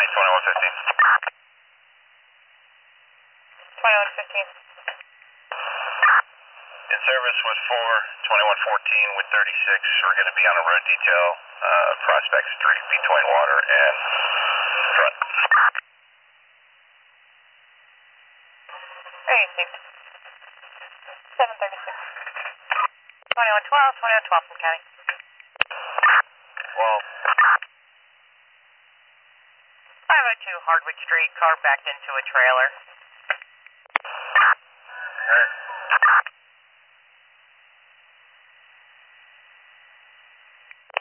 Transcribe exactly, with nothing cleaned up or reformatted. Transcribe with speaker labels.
Speaker 1: twenty-one fifteen.
Speaker 2: twenty-one fifteen.
Speaker 1: In service was four twenty-one fourteen with thirty-six. We're going to be on a road detail, uh, Prospect Street between Water and Front.
Speaker 2: There you see. seven thirty-six. twenty-one twelve, twenty-one twelve from County.
Speaker 1: Well,
Speaker 2: five oh two Hardwick Street, car backed into a trailer.
Speaker 1: er,